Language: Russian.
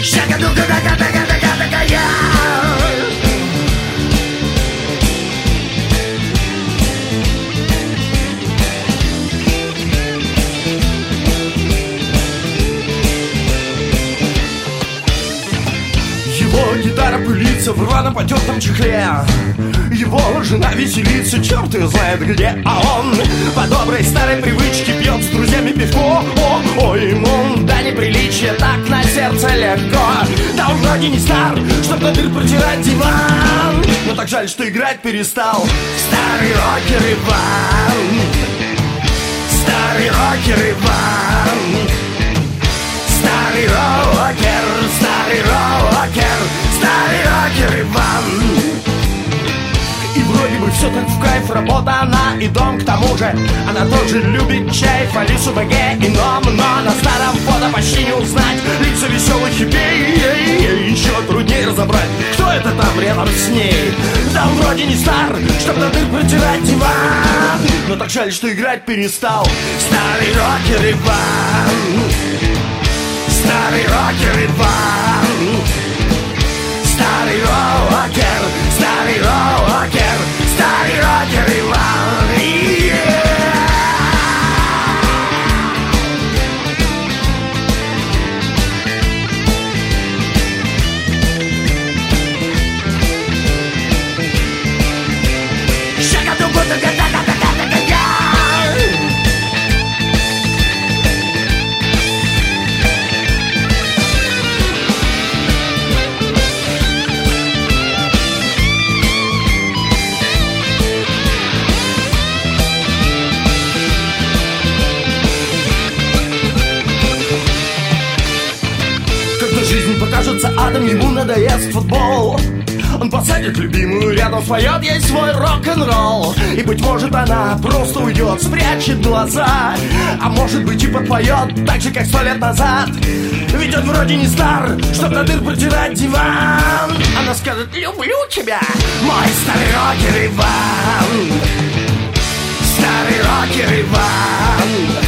Гитара пылится в рваном потертом чехле. Его жена веселится, черт ее знает где. А он по доброй старой привычке пьет с друзьями пивко. Ой, ему да неприличие, так на сердце легко. Да он вроде не стар, чтоб на дыр протирать диван. Но так жаль, что играть перестал старый рокер Иван. Старый рокер Иван. Старый рокер, старый рокер, старый рокер Иван. И вроде бы все так в кайф, работа она и дом к тому же. Она тоже любит чай, Алису БГ и Ном. Но на старом фото почти не узнать лица веселых хиппей. Еще труднее разобрать, кто это там рядом с ней. Да он вроде не стар, чтоб на дыр протирать диван. Но так жаль, что играть перестал старый рокер Иван. Старый рокер Иван. Старый рокер, старый рокер, старый рокер Иван. Покажется адом, ему надоест футбол. Он посадит любимую рядом, споет ей свой рок-н-ролл. И, быть может, она просто уйдет, спрячет глаза. А может быть и подпоет, так же, как 100 лет назад. Ведь он вроде не стар, чтоб на дыр протирать диван. Она скажет: люблю тебя, мой старый рокер Иван. Старый рокер Иван.